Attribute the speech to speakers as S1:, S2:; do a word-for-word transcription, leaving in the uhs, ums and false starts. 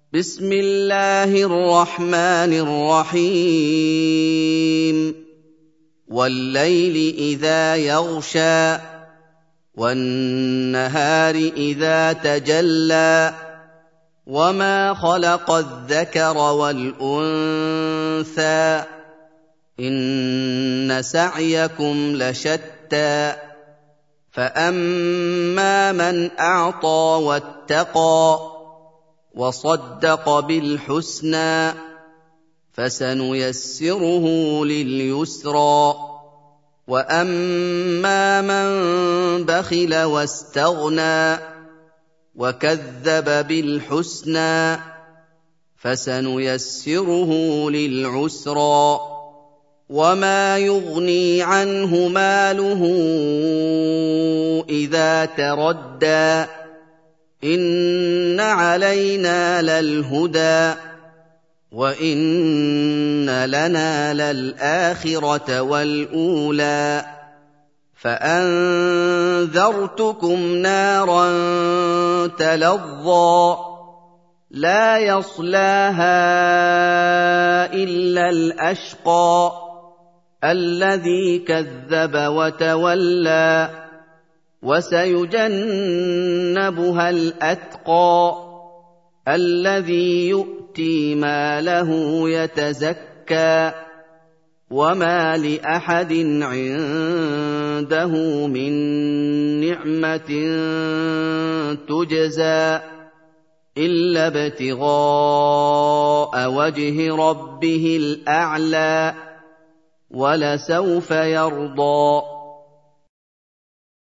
S1: بسم الله الرحمن الرحيم والليل إذا يغشى والنهار إذا تجلى وما خلق الذكر والأنثى إن سعيكم لشتى فأما من أعطى واتقى وصدق بالحسنى فسنيسره لليسرى وأما من بخل واستغنى وكذب بالحسنى فسنيسره للعسرى وما يغني عنه ماله إذا تردى إن علينا للهدى وإن لنا للآخرة والأولى فأنذرتكم نارا تلظى لا يصلاها إلا الأشقى الذي كذب وتولى وسيجنبها الأتقى الذي يؤتي ماله يتزكى وما لأحد عنده من نعمة تجزى إلا ابتغاء وجه ربه الأعلى ولسوف يرضى